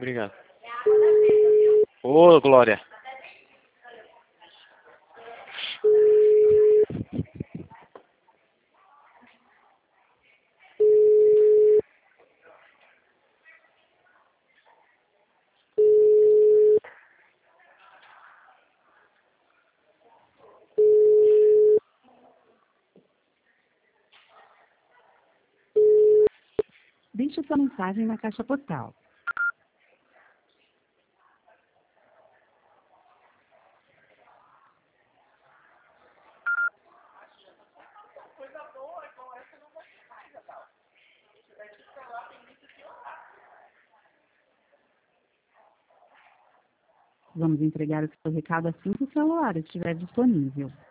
Obrigado. Ô, Glória. Deixe sua mensagem na caixa postal. Vamos entregar o seu recado assim que o celular estiver disponível.